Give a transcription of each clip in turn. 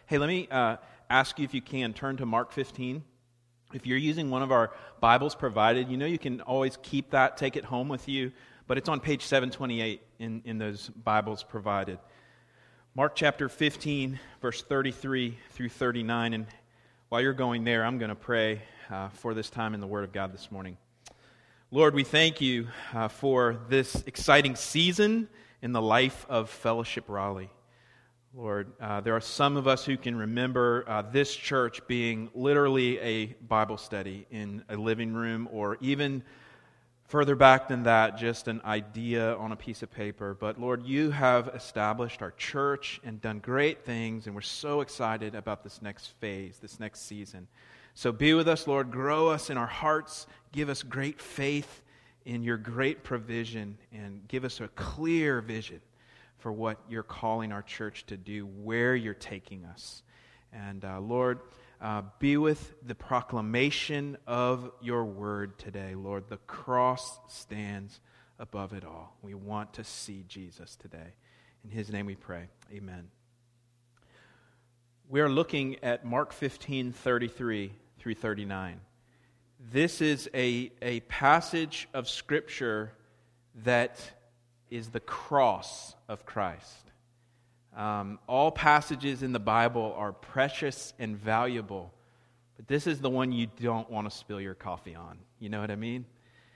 Hey, let me ask you if you can turn to Mark 15. If you're using one of our Bibles provided, you can always keep that, take it home with you, but it's on page 728 in those Bibles provided. Mark chapter 15, verse 33 through 39, and while you're going there, I'm going to pray for this time in the Word of God this morning. Lord, we thank you for this exciting season in the life of Fellowship Raleigh. Lord, there are some of us who can remember this church being literally a Bible study in a living room, or even further back than that, just an idea on a piece of paper. But Lord, you have established our church and done great things, and we're so excited about this next phase, this next season. So be with us, Lord. Grow us in our hearts. Give us great faith in your great provision, and give us a clear vision for what you're calling our church to do, where you're taking us. And Lord, be with the proclamation of your word today. Lord, the cross stands above it all. We want to see Jesus today. In his name we pray. Amen. We are looking at Mark 15, 33 through 39. This is a passage of Scripture that is the cross of Christ. All passages in the Bible are precious and valuable, but this is the one you don't want to spill your coffee on. You know what I mean?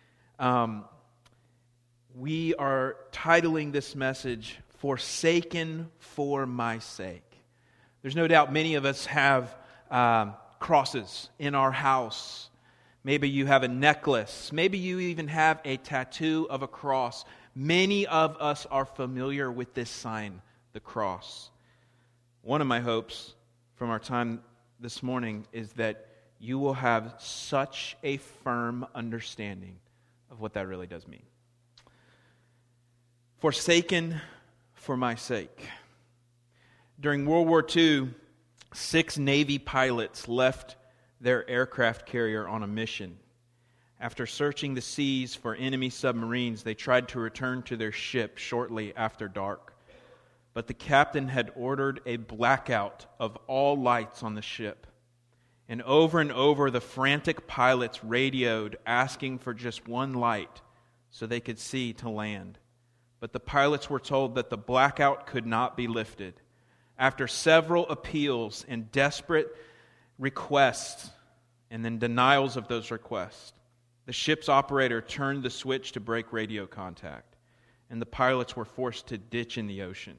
We are titling this message, Forsaken for My Sake. There's no doubt many of us have crosses in our house. Maybe you have a necklace. Maybe you even have a tattoo of a cross. Many of us are familiar with this sign, the cross. One of my hopes from our time this morning is that you will have such a firm understanding of what that really does mean. Forsaken for my sake. During World War II, 6 Navy pilots left their aircraft carrier on a mission. After searching the seas for enemy submarines, they tried to return to their ship shortly after dark. But the captain had ordered a blackout of all lights on the ship. And over, the frantic pilots radioed, asking for just one light so they could see to land. But the pilots were told that the blackout could not be lifted. After several appeals and desperate requests, and then denials of those requests, the ship's operator turned the switch to break radio contact, and the pilots were forced to ditch in the ocean.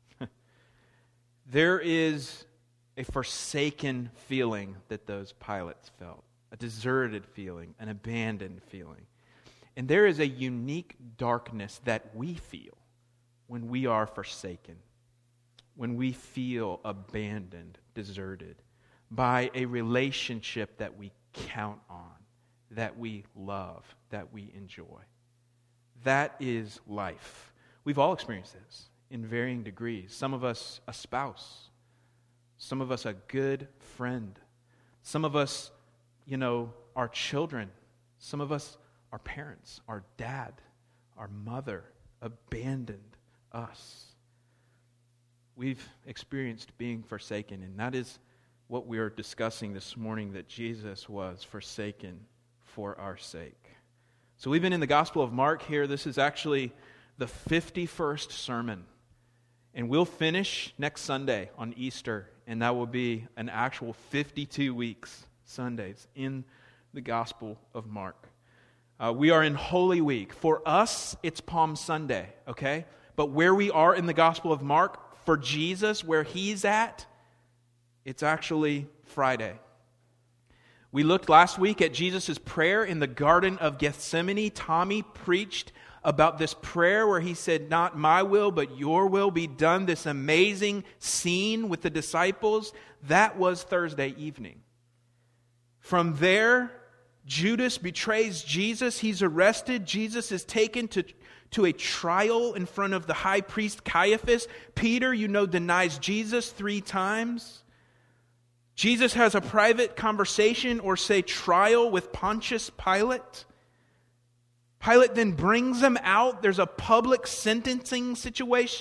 There is a forsaken feeling that those pilots felt, a deserted feeling, an abandoned feeling. And there is a unique darkness that we feel when we are forsaken, when we feel abandoned, deserted by a relationship that we count on, that we love, that we enjoy. That is life. We've all experienced this in varying degrees. Some of us a spouse. Some of us a good friend. Some of us, our children. Some of us our parents, our dad, our mother abandoned us. We've experienced being forsaken, and that is what we are discussing this morning, that Jesus was forsaken for our sake. So we've been in the Gospel of Mark here. This is actually the 51st sermon. And we'll finish next Sunday on Easter, and that will be an actual 52 weeks, Sundays, in the Gospel of Mark. We are in Holy Week. For us, it's Palm Sunday, okay? But where we are in the Gospel of Mark, for Jesus, where He's at, it's actually Friday. We looked last week at Jesus' prayer in the Garden of Gethsemane. Tommy preached about this prayer where he said, "Not my will, but your will be done." This amazing scene with the disciples. That was Thursday evening. From there, Judas betrays Jesus. He's arrested. Jesus is taken to a trial in front of the high priest Caiaphas. Peter, denies Jesus 3 times. Jesus has a private conversation, or say trial, with Pontius Pilate. Pilate then brings him out. There's a public sentencing situation.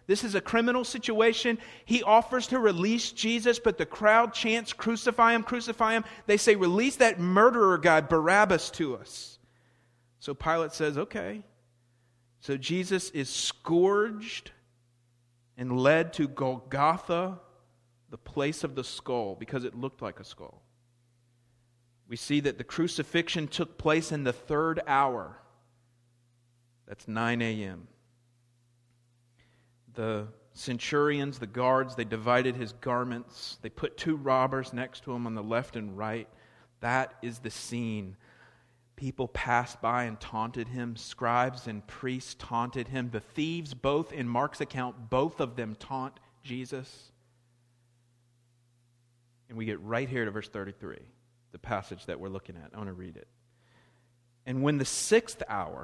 This is a criminal situation. He offers to release Jesus, but the crowd chants, crucify him, crucify him. They say, release that murderer guy, Barabbas, to us. So Pilate says, okay. So Jesus is scourged and led to Golgotha, the place of the skull, because it looked like a skull. We see that the crucifixion took place in the 3rd hour. That's 9 a.m. The centurions, the guards, they divided his garments. They put 2 robbers next to him on the left and right. That is the scene. People passed by and taunted him. Scribes and priests taunted him. The thieves, both in Mark's account, both of them taunt Jesus. And we get right here to verse 33, the passage that we're looking at. I want to read it. And when the 6th hour,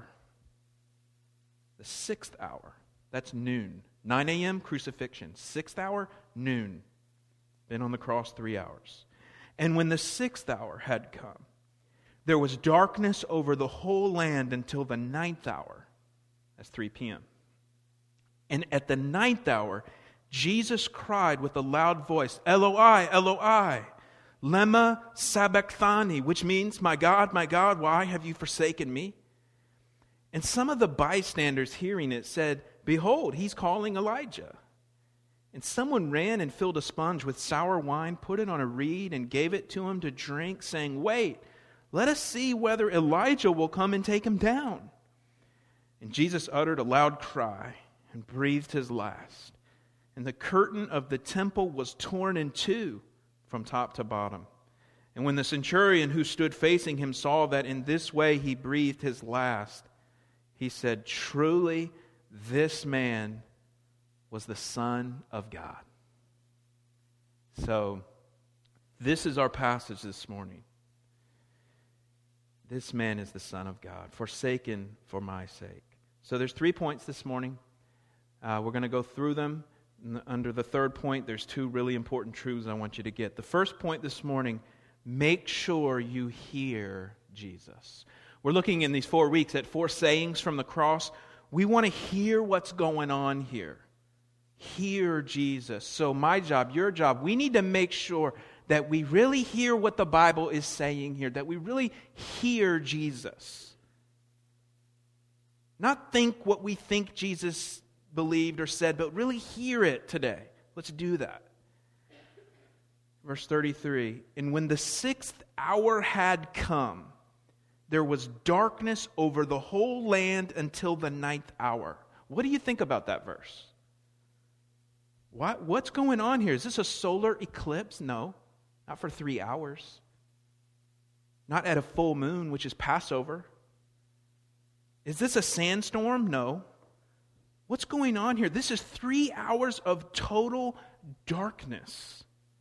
that's noon. 9 a.m., crucifixion. 6th hour, noon. Been on the cross 3 hours. And when the 6th hour had come, there was darkness over the whole land until the 9th hour. That's 3 p.m. And at the 9th hour, Jesus cried with a loud voice, Eloi, Eloi, lema sabachthani, which means, my God, why have you forsaken me? And some of the bystanders hearing it said, behold, he's calling Elijah. And someone ran and filled a sponge with sour wine, put it on a reed, and gave it to him to drink, saying, wait, let us see whether Elijah will come and take him down. And Jesus uttered a loud cry and breathed his last. And the curtain of the temple was torn in 2 from top to bottom. And when the centurion who stood facing him saw that in this way he breathed his last, he said, truly, this man was the Son of God. So, this is our passage this morning. This man is the Son of God, forsaken for my sake. So there's 3 points this morning. We're going to go through them. Under the 3rd point, there's 2 really important truths I want you to get. The first point this morning, make sure you hear Jesus. We're looking in these 4 weeks at 4 sayings from the cross. We want to hear what's going on here. Hear Jesus. So my job, your job, we need to make sure that we really hear what the Bible is saying here, that we really hear Jesus. Not think what we think Jesus believed or said, but really hear it today. Let's do that. Verse 33, and when the 6th hour had come, there was darkness over the whole land until the 9th hour. What do you think about that verse? What's going on here? Is this a solar eclipse? No, not for 3 hours. Not at a full moon, which is Passover. Is this a sandstorm? No. What's going on here? This is 3 hours of total darkness.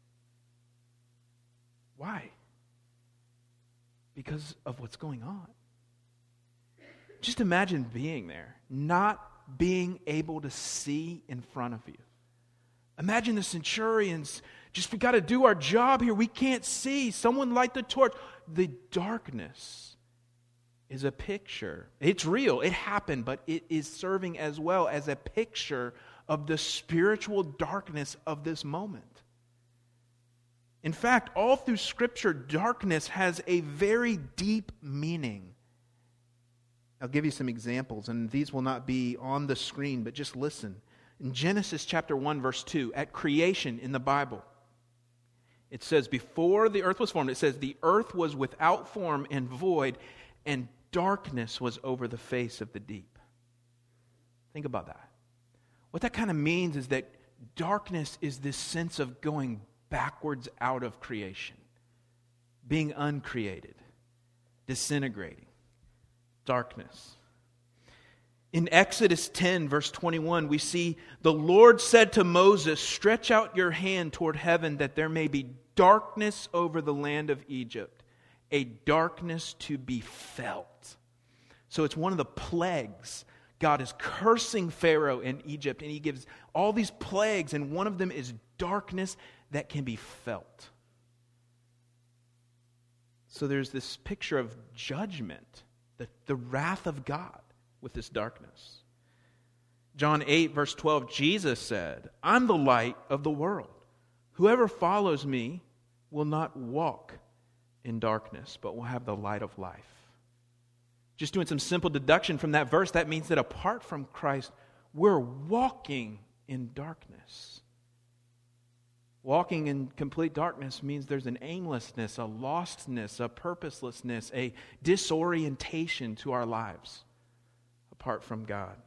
Why? Because of what's going on. Just imagine being there, not being able to see in front of you. Imagine the centurions, we got to do our job here. We can't see. Someone light the torch. The darkness is a picture. It's real. It happened, but it is serving as well as a picture of the spiritual darkness of this moment. In fact, all through Scripture, darkness has a very deep meaning. I'll give you some examples, and these will not be on the screen, but just listen. In Genesis chapter 1, verse 2, at creation in the Bible, it says, before the earth was formed, it says, the earth was without form and void, and darkness was over the face of the deep. Think about that. What that kind of means is that darkness is this sense of going backwards out of creation, being uncreated, disintegrating. Darkness. In Exodus 10, verse 21, we see the Lord said to Moses, stretch out your hand toward heaven that there may be darkness over the land of Egypt, a darkness to be felt. So it's one of the plagues. God is cursing Pharaoh in Egypt, and he gives all these plagues, and one of them is darkness that can be felt. So there's this picture of judgment, the wrath of God with this darkness. John 8, verse 12, Jesus said, I'm the light of the world. Whoever follows me will not walk in darkness, but will have the light of life. Just doing some simple deduction from that verse, that means that apart from Christ, we're walking in darkness. Walking in complete darkness means there's an aimlessness, a lostness, a purposelessness, a disorientation to our lives apart from God.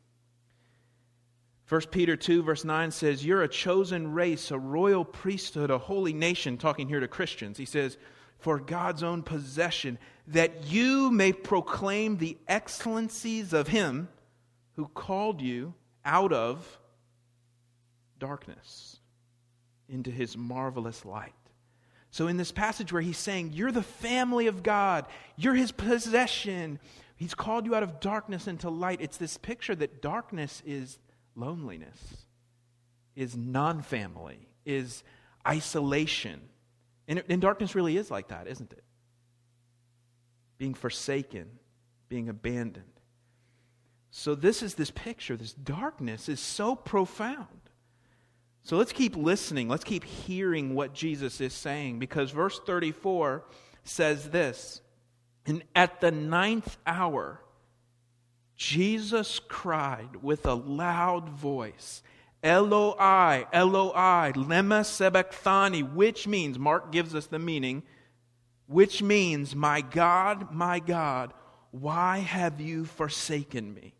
1 Peter 2, verse 9 says, you're a chosen race, a royal priesthood, a holy nation, talking here to Christians. He says, for God's own possession, that you may proclaim the excellencies of Him who called you out of darkness into His marvelous light. So in this passage where he's saying, you're the family of God, you're His possession, He's called you out of darkness into light. It's this picture that darkness is loneliness, is non-family, is isolation. And darkness really is like that, isn't it? Being forsaken, being abandoned. So this picture, this darkness is so profound. So let's keep listening. Let's keep hearing what Jesus is saying, because verse 34 says this, and at the 9th hour, Jesus cried with a loud voice, Eloi, Eloi, lema sabachthani, which means, Mark gives us the meaning, which means, my God, why have you forsaken me?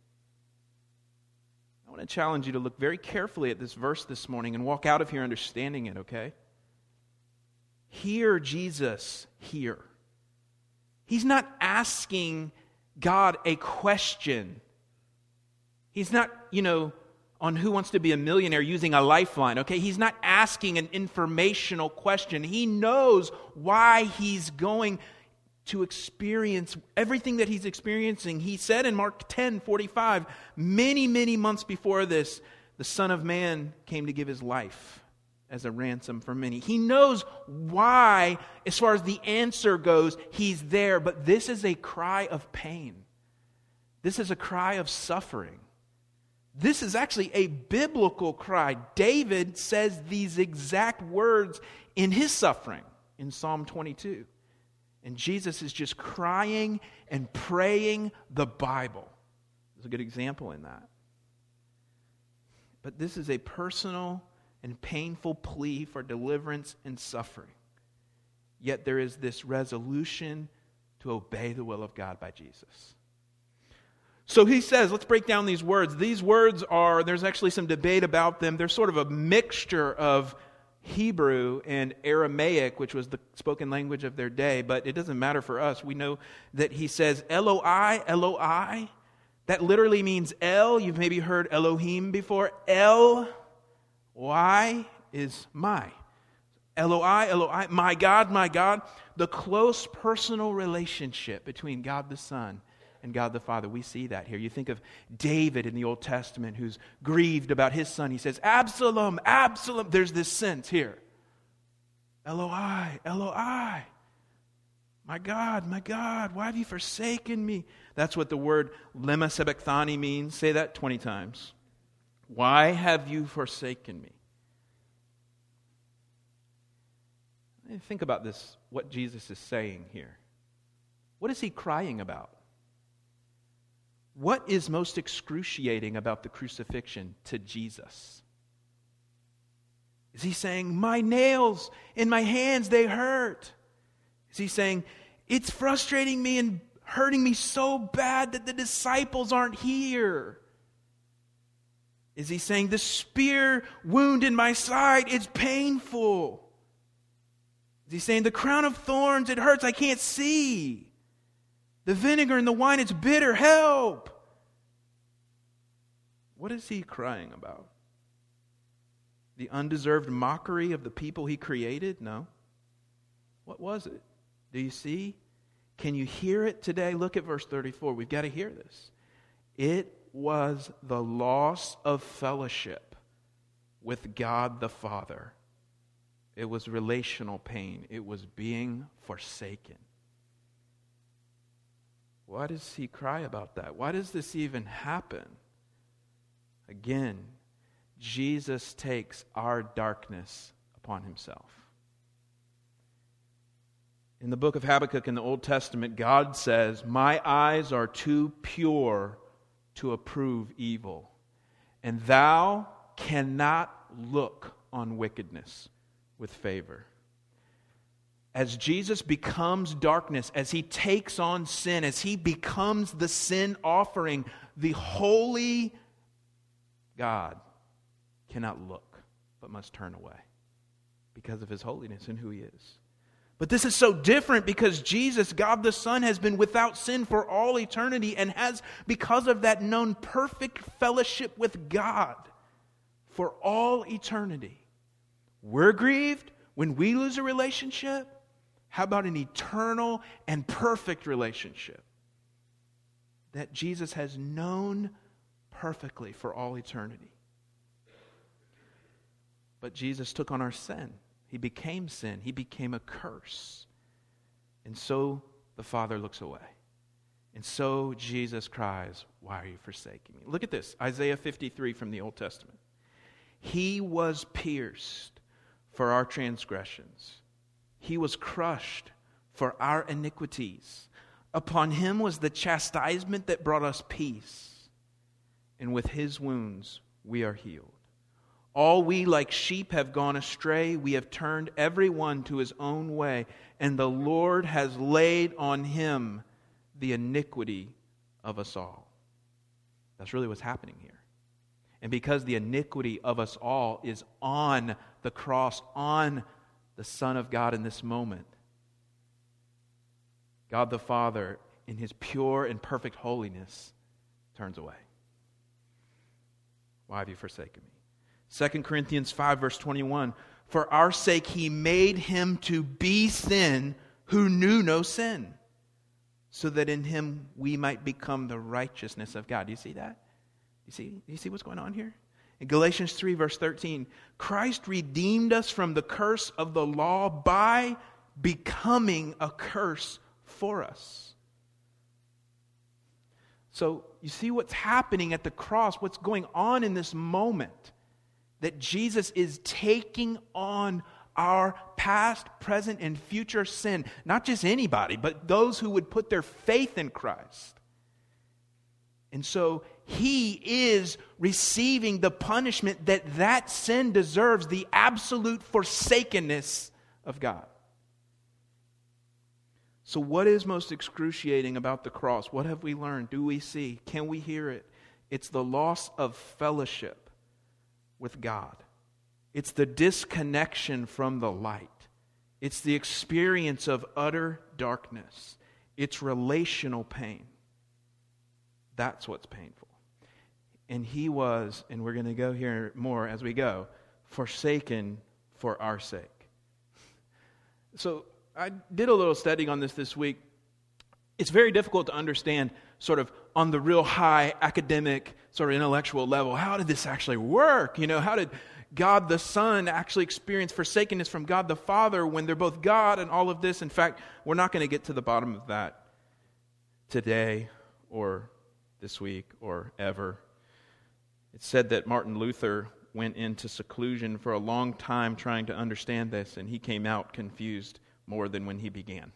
I want to challenge you to look very carefully at this verse this morning and walk out of here understanding it, okay? Hear Jesus here. He's not asking God a question. He's not, on Who Wants to Be a Millionaire using a lifeline, okay? He's not asking an informational question. He knows why he's going to experience everything that he's experiencing. He said in Mark 10:45, many months before this, the Son of Man came to give His life as a ransom for many. He knows why, as far as the answer goes, He's there. But this is a cry of pain. This is a cry of suffering. This is actually a biblical cry. David says these exact words in his suffering in Psalm 22. And Jesus is just crying and praying the Bible. There's a good example in that. But this is a personal and painful plea for deliverance and suffering. Yet there is this resolution to obey the will of God by Jesus. So he says, let's break down these words. These words there's actually some debate about them. They're sort of a mixture of Hebrew and Aramaic, which was the spoken language of their day, but it doesn't matter for us. We know that he says, Eloi, Eloi. That literally means El. You've maybe heard Elohim before. El, Y is my. Eloi, Eloi, my God. The close personal relationship between God the Son and God the Father. We see that here. You think of David in the Old Testament who's grieved about his son. He says, Absalom, Absalom. There's this sense here. Eloi, Eloi. My God, why have you forsaken me? That's what the word lema sabachthani means. Say that 20 times. Why have you forsaken me? Think about this, what Jesus is saying here. What is He crying about? What is most excruciating about the crucifixion to Jesus? Is He saying, my nails in my hands, they hurt? Is He saying, it's frustrating me and hurting me so bad that the disciples aren't here? Is He saying, the spear wound in my side, it's painful? Is He saying, the crown of thorns, it hurts, I can't see? The vinegar and the wine, it's bitter, help! What is He crying about? The undeserved mockery of the people He created? No. What was it? Do you see? Can you hear it today? Look at verse 34. We've got to hear this. It was the loss of fellowship with God the Father. It was relational pain. It was being forsaken. Why does He cry about that? Why does this even happen? Again, Jesus takes our darkness upon himself. In the book of Habakkuk in the Old Testament, God says, "My eyes are too pure to approve evil, and thou cannot look on wickedness with favor." As Jesus becomes darkness, as he takes on sin, as he becomes the sin offering, the holy God cannot look, but must turn away because of his holiness and who he is. But this is so different because Jesus, God the Son, has been without sin for all eternity and has, because of that, known perfect fellowship with God for all eternity. We're grieved when we lose a relationship. How about an eternal and perfect relationship that Jesus has known perfectly for all eternity? But Jesus took on our sin. He became sin. He became a curse. And so the Father looks away. And so Jesus cries, "Why are you forsaking me?" Look at this, Isaiah 53 from the Old Testament. "He was pierced for our transgressions. He was crushed for our iniquities. Upon him was the chastisement that brought us peace. And with his wounds we are healed. All we like sheep have gone astray. We have turned every one to his own way. And the Lord has laid on him the iniquity of us all." That's really what's happening here. And because the iniquity of us all is on the cross, on the Son of God in this moment, God the Father, in his pure and perfect holiness, turns away. "Why have you forsaken me?" 2 Corinthians 5 verse 21, "For our sake he made him to be sin who knew no sin, so that in him we might become the righteousness of God." Do you see that? You see what's going on here? In Galatians 3 verse 13, "Christ redeemed us from the curse of the law by becoming a curse for us." So you see what's happening at the cross, what's going on in this moment. That Jesus is taking on our past, present, and future sin. Not just anybody, but those who would put their faith in Christ. And so he is receiving the punishment that sin deserves, the absolute forsakenness of God. So what is most excruciating about the cross? What have we learned? Do we see? Can we hear it? It's the loss of fellowship with God. It's the disconnection from the light. It's the experience of utter darkness. It's relational pain. That's what's painful. And he was, and we're going to go here more as we go, forsaken for our sake. So I did a little studying on this week. It's very difficult to understand sort of on the real high academic, sort of intellectual level, how did this actually work? How did God the Son actually experience forsakenness from God the Father when they're both God and all of this? In fact, we're not going to get to the bottom of that today or this week or ever. It's said that Martin Luther went into seclusion for a long time trying to understand this, and he came out confused more than when he began.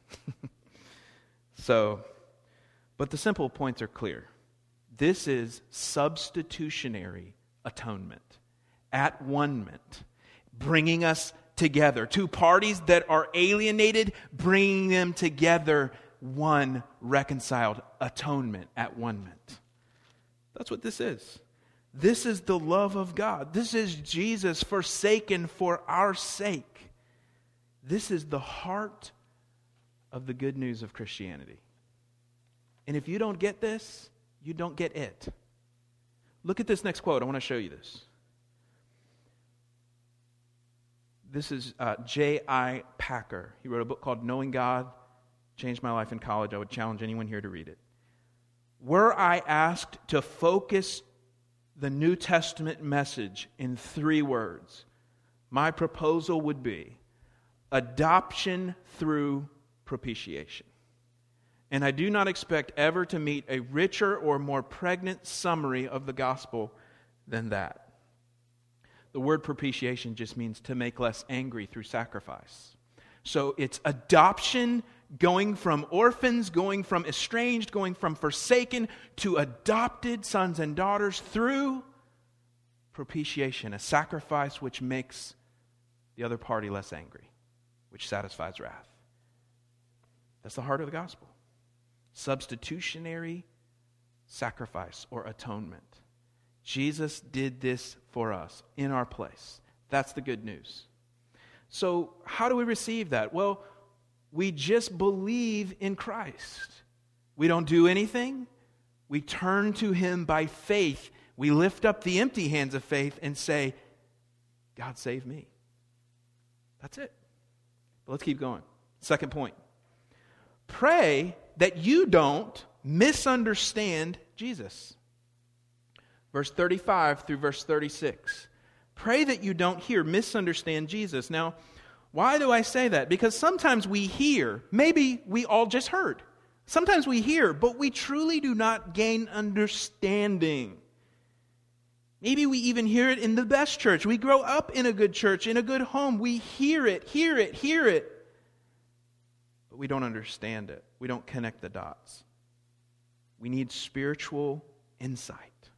But the simple points are clear. This is substitutionary atonement, at-one-ment, bringing us together. Two parties that are alienated, bringing them together, one reconciled, atonement, at-one-ment. That's what this is. This is the love of God. This is Jesus forsaken for our sake. This is the heart of the good news of Christianity. And if you don't get this, you don't get it. Look at this next quote. I want to show you this. This is J.I. Packer. He wrote a book called Knowing God, changed my life in college. I would challenge anyone here to read it. Were I asked to focus the New Testament message in 3 words, my proposal would be adoption through propitiation. And I do not expect ever to meet a richer or more pregnant summary of the gospel than that. The word propitiation just means to make less angry through sacrifice. So it's adoption, going from orphans, going from estranged, going from forsaken to adopted sons and daughters through propitiation, a sacrifice which makes the other party less angry, which satisfies wrath. That's the heart of the gospel. Substitutionary sacrifice or atonement. Jesus did this for us in our place. That's the good news. So how do we receive that? Well, we just believe in Christ. We don't do anything. We turn to Him by faith. We lift up the empty hands of faith and say, God, save me. That's it. But let's keep going. Second point. Pray that you don't misunderstand Jesus. Verse 35 through verse 36. Pray that you don't misunderstand Jesus. Now, why do I say that? Because sometimes we hear, maybe we all just heard. Sometimes we hear, but we truly do not gain understanding. Maybe we even hear it in the best church. We grow up in a good church, in a good home. We hear it. But we don't understand it. We don't connect the dots. We need spiritual insight.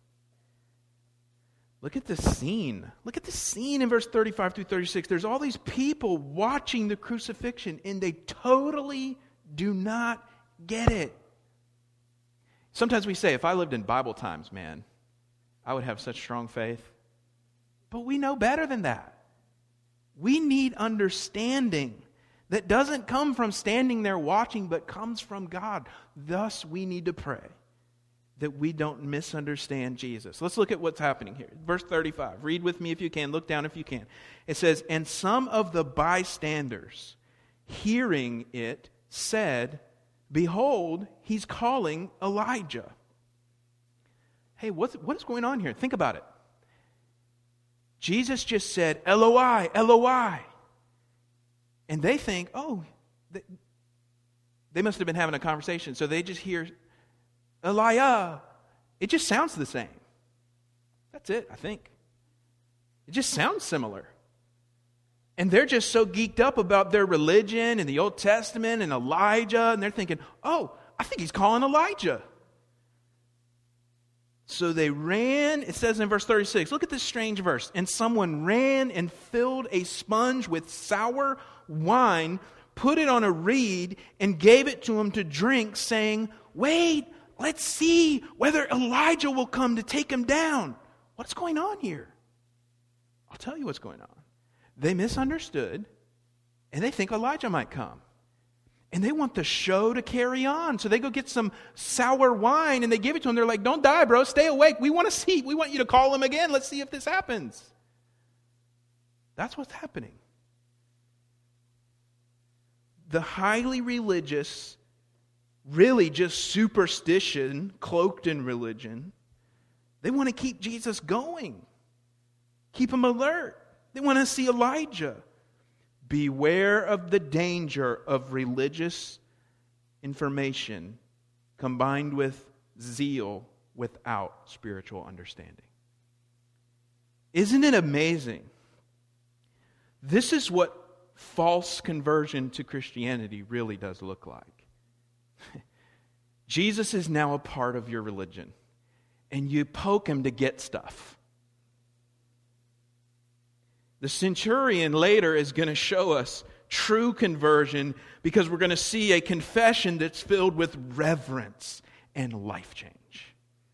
Look at the scene. Look at the scene in verse 35 through 36. There's all these people watching the crucifixion, and they totally do not get it. Sometimes we say, if I lived in Bible times, man, I would have such strong faith. But we know better than that. We need understanding that doesn't come from standing there watching, but comes from God. Thus, we need to pray that we don't misunderstand Jesus. Let's look at what's happening here. Verse 35. Read with me if you can. Look down if you can. It says, and some of the bystanders, hearing it, said, behold, he's calling Elijah. Hey, what is going on here? Think about it. Jesus just said, Eloi, Eloi. And they think, they must have been having a conversation. So they just hear, Elijah. It just sounds the same. That's it, I think. It just sounds similar. And they're just so geeked up about their religion and the Old Testament and Elijah, and they're thinking, I think he's calling Elijah. So they ran, it says in verse 36, look at this strange verse. And someone ran and filled a sponge with sour wine, put it on a reed, and gave it to him to drink, saying, wait, let's see whether Elijah will come to take him down. What's going on here? I'll tell you what's going on. They misunderstood, and they think Elijah might come. And they want the show to carry on. So they go get some sour wine, and they give it to him. They're like, don't die, bro. Stay awake. We want to see. We want you to call him again. Let's see if this happens. That's what's happening. The highly religious, really just superstition, cloaked in religion, they want to keep Jesus going. Keep him alert. They want to see Elijah. Beware of the danger of religious information combined with zeal without spiritual understanding. Isn't it amazing? This is what false conversion to Christianity really does look like. Jesus is now a part of your religion, and you poke him to get stuff. The centurion later is going to show us true conversion because we're going to see a confession that's filled with reverence and life change.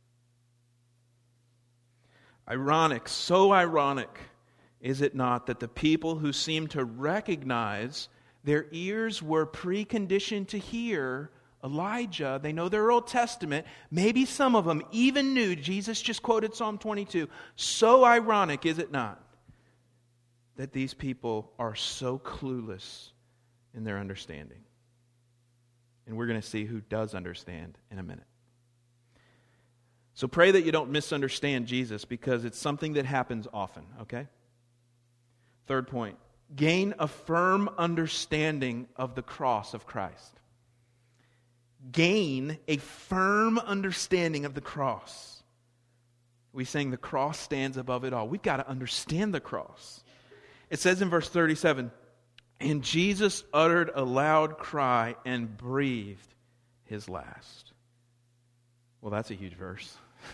Ironic, so ironic, is it not, that the people who seem to recognize their ears were preconditioned to hear Elijah, they know their Old Testament, maybe some of them even knew, Jesus just quoted Psalm 22, so ironic, is it not, that these people are so clueless in their understanding. And we're going to see who does understand in a minute. So pray that you don't misunderstand Jesus, because it's something that happens often, okay? Third point, gain a firm understanding of the cross of Christ. Gain a firm understanding of the cross. We sing the cross stands above it all. We've got to understand the cross. It says in verse 37, and Jesus uttered a loud cry and breathed his last. Well, that's a huge verse.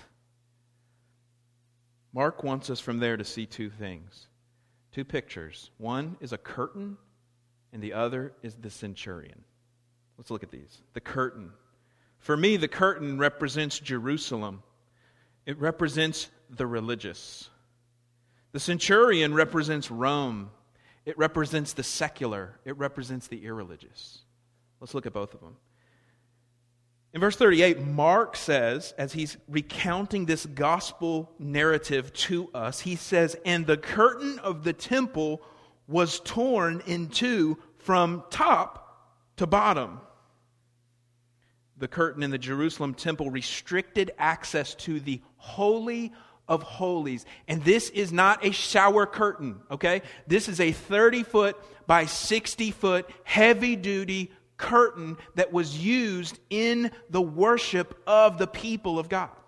Mark wants us from there to see two things, two pictures. One is a curtain, and the other is the centurion. Let's look at these. The curtain. For me, the curtain represents Jerusalem. It represents the religious. The centurion represents Rome. It represents the secular. It represents the irreligious. Let's look at both of them. In verse 38, Mark says, as he's recounting this gospel narrative to us, he says, and the curtain of the temple was torn in two from top to bottom. The curtain in the Jerusalem temple restricted access to the Holy of Holies. And this is not a shower curtain, okay? This is a 30-foot by 60-foot heavy-duty curtain that was used in the worship of the people of God.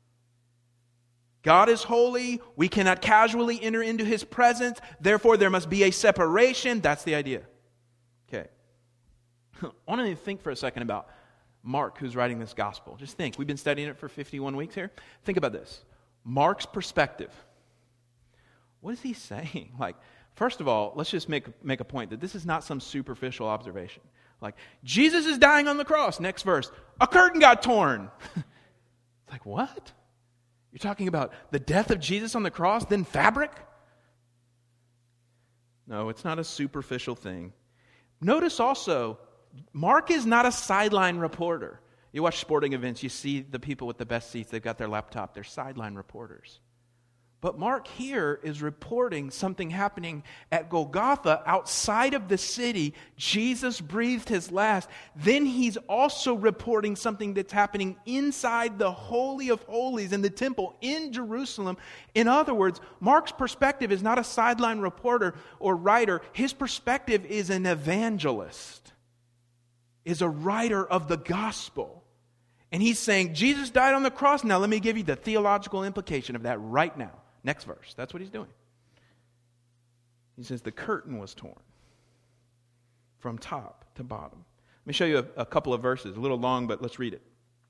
God is holy. We cannot casually enter into His presence. Therefore, there must be a separation. That's the idea. Okay. I want to think for a second about Mark, who's writing this gospel. Just think. We've been studying it for 51 weeks here. Think about this. Mark's perspective. What is he saying? Like, first of all, let's just make a point that this is not some superficial observation. Like, Jesus is dying on the cross. Next verse. A curtain got torn. It's like, what? You're talking about the death of Jesus on the cross, then fabric? No, it's not a superficial thing. Notice also, Mark is not a sideline reporter. You watch sporting events, you see the people with the best seats, they've got their laptop, they're sideline reporters. But Mark here is reporting something happening at Golgotha outside of the city. Jesus breathed his last. Then he's also reporting something that's happening inside the Holy of Holies in the temple in Jerusalem. In other words, Mark's perspective is not a sideline reporter or writer. His perspective is an evangelist, is a writer of the gospel. And he's saying, Jesus died on the cross. Now let me give you the theological implication of that right now. Next verse. That's what he's doing. He says the curtain was torn from top to bottom. Let me show you a couple of verses. A little long, but let's read it.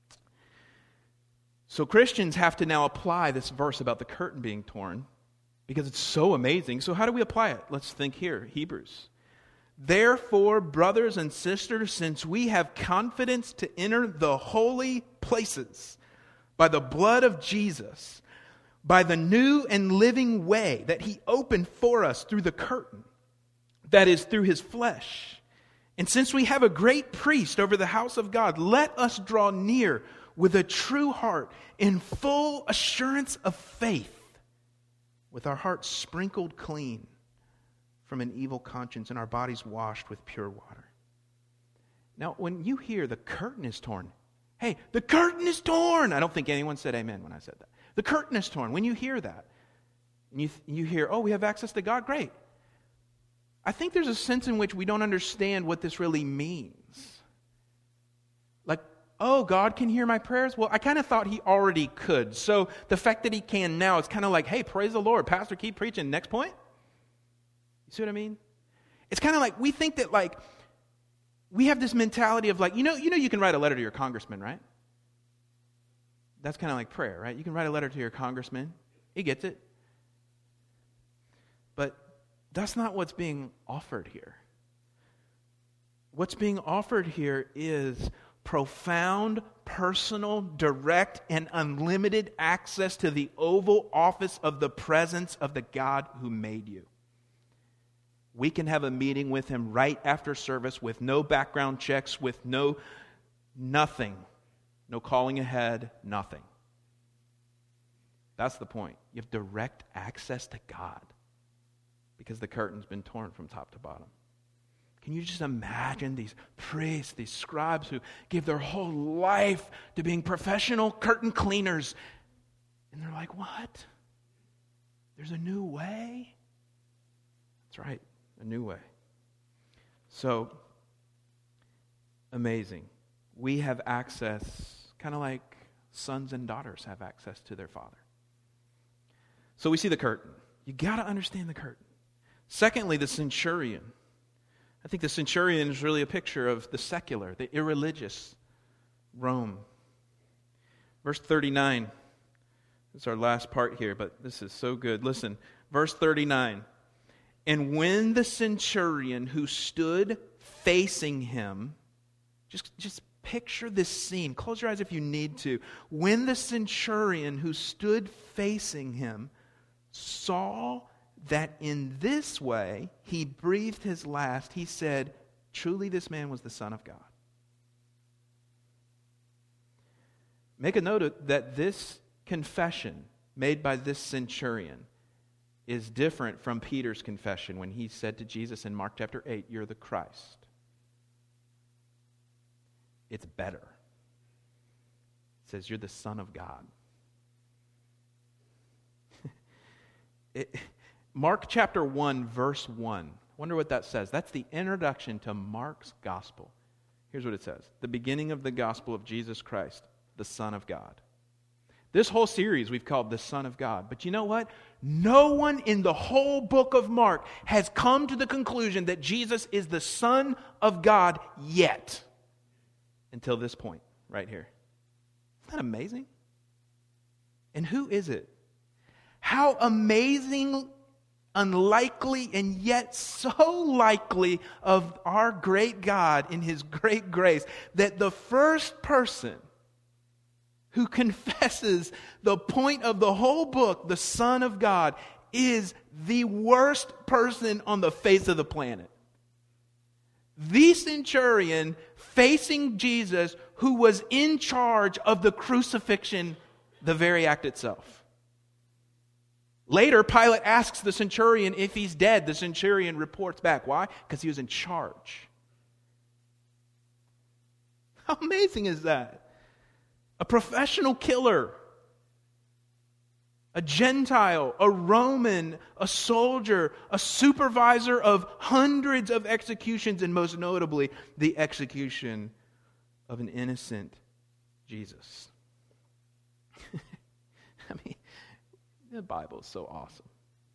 So Christians have to now apply this verse about the curtain being torn because it's so amazing. So how do we apply it? Let's think here. Hebrews. Therefore, brothers and sisters, since we have confidence to enter the holy places by the blood of Jesus, by the new and living way that He opened for us through the curtain, that is, through His flesh. And since we have a great priest over the house of God, let us draw near with a true heart in full assurance of faith, with our hearts sprinkled clean from an evil conscience and our bodies washed with pure water. Now, when you hear the curtain is torn, hey, the curtain is torn! I don't think anyone said amen when I said that. The curtain is torn. When you hear that, and you hear, oh, we have access to God, great. I think there's a sense in which we don't understand what this really means. Like, oh, God can hear my prayers? Well, I kind of thought He already could. So the fact that He can now, it's kind of like, hey, praise the Lord. Pastor, keep preaching. Next point. You see what I mean? It's kind of like, we think that like, we have this mentality of like, you know you can write a letter to your congressman, right? That's kind of like prayer, right? You can write a letter to your congressman. He gets it. But that's not what's being offered here. What's being offered here is profound, personal, direct, and unlimited access to the Oval Office of the presence of the God who made you. We can have a meeting with Him right after service with no background checks, with nothing. No calling ahead, nothing. That's the point. You have direct access to God because the curtain's been torn from top to bottom. Can you just imagine these priests, these scribes who give their whole life to being professional curtain cleaners? And they're like, what? There's a new way? That's right, a new way. So, amazing. We have access, kind of like sons and daughters have access to their Father. So we see the curtain. You got to understand the curtain. Secondly, the centurion. I think the centurion is really a picture of the secular, the irreligious Rome. Verse 39. It's our last part here, but this is so good. Listen, verse 39. And when the centurion who stood facing him, just picture this scene. Close your eyes if you need to. When the centurion who stood facing him saw that in this way he breathed his last, he said, truly this man was the Son of God. Make a note that this confession made by this centurion is different from Peter's confession when he said to Jesus in Mark chapter 8, you're the Christ. It's better. It says you're the Son of God. Mark chapter 1, verse 1. Wonder what that says. That's the introduction to Mark's gospel. Here's what it says. The beginning of the gospel of Jesus Christ, the Son of God. This whole series we've called the Son of God. But you know what? No one in the whole book of Mark has come to the conclusion that Jesus is the Son of God yet. Until this point, right here. Isn't that amazing? And who is it? How amazing, unlikely, and yet so likely of our great God in His great grace that the first person who confesses the point of the whole book, the Son of God, is the worst person on the face of the planet. The centurion facing Jesus who was in charge of the crucifixion, the very act itself. Later, Pilate asks the centurion if he's dead. The centurion reports back. Why? Because he was in charge. How amazing is that? A professional killer, a Gentile, a Roman, a soldier, a supervisor of hundreds of executions, and most notably, the execution of an innocent Jesus. I mean, the Bible is so awesome.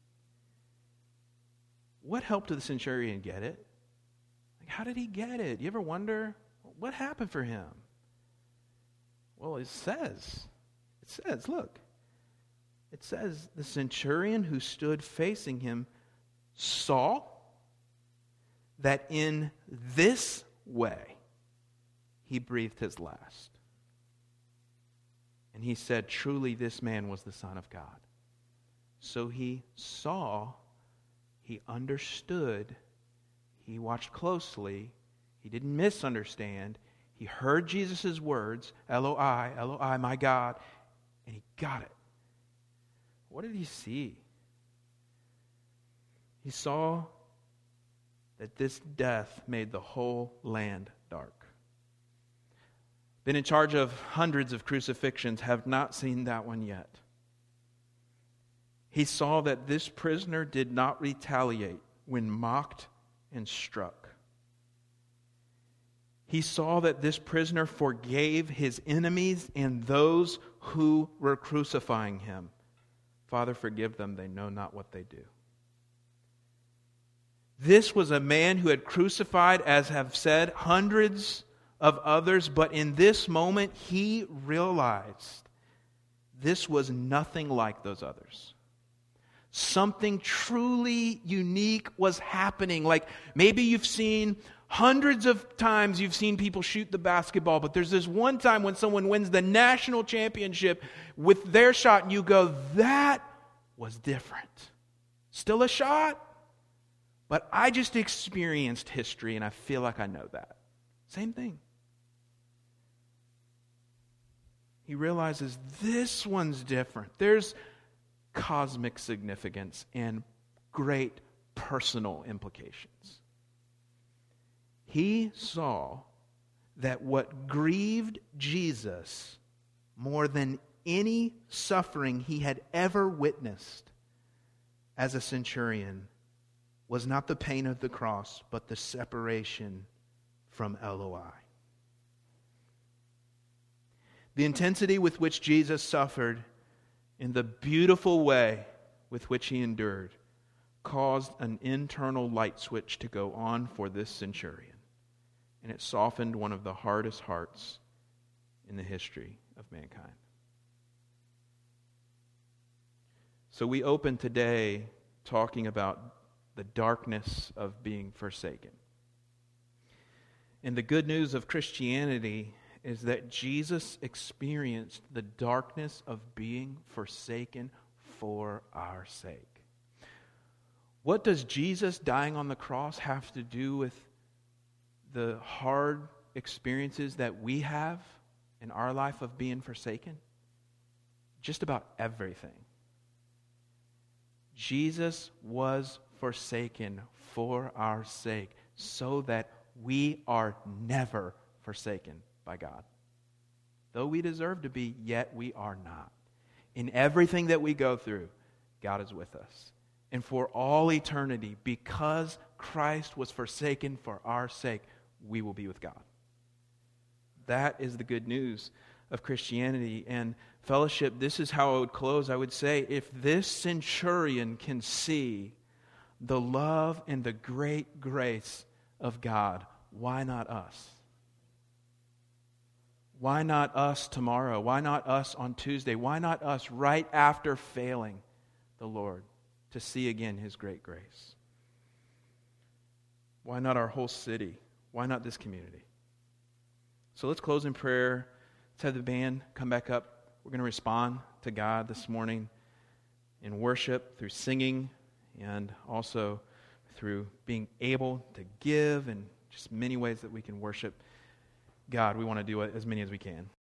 What help did the centurion get it? Like, how did he get it? You ever wonder what happened for him? Well, it says, look. It says, the centurion who stood facing him saw that in this way he breathed his last. And he said, truly this man was the Son of God. So he saw, he understood, he watched closely, he didn't misunderstand. He heard Jesus' words, Eloi, Eloi, my God, and he got it. What did he see? He saw that this death made the whole land dark. Been in charge of hundreds of crucifixions, have not seen that one yet. He saw that this prisoner did not retaliate when mocked and struck. He saw that this prisoner forgave his enemies and those who were crucifying him. Father, forgive them, they know not what they do. This was a man who had crucified, as have said, hundreds of others, but in this moment he realized this was nothing like those others. Something truly unique was happening. Like maybe you've seen hundreds of times you've seen people shoot the basketball, but there's this one time when someone wins the national championship with their shot and you go, that was different. Still a shot, but I just experienced history and I feel like I know that. Same thing. He realizes this one's different. There's cosmic significance and great personal implications. He saw that what grieved Jesus more than any suffering he had ever witnessed as a centurion was not the pain of the cross, but the separation from Eloi. The intensity with which Jesus suffered in the beautiful way with which he endured caused an internal light switch to go on for this centurion, and it softened one of the hardest hearts in the history of mankind. So we open today talking about the darkness of being forsaken. And the good news of Christianity is that Jesus experienced the darkness of being forsaken for our sake. What does Jesus dying on the cross have to do with the hard experiences that we have in our life of being forsaken? Just about everything. Jesus was forsaken for our sake so that we are never forsaken by God. Though we deserve to be, yet we are not. In everything that we go through, God is with us. And for all eternity, because Christ was forsaken for our sake, we will be with God. That is the good news of Christianity. And fellowship, this is how I would close. I would say, if this centurion can see the love and the great grace of God, why not us? Why not us tomorrow? Why not us on Tuesday? Why not us right after failing the Lord to see again His great grace? Why not our whole city? Why not this community? So let's close in prayer. Let's have the band come back up. We're going to respond to God this morning in worship through singing and also through being able to give and just many ways that we can worship God. We want to do it as many as we can.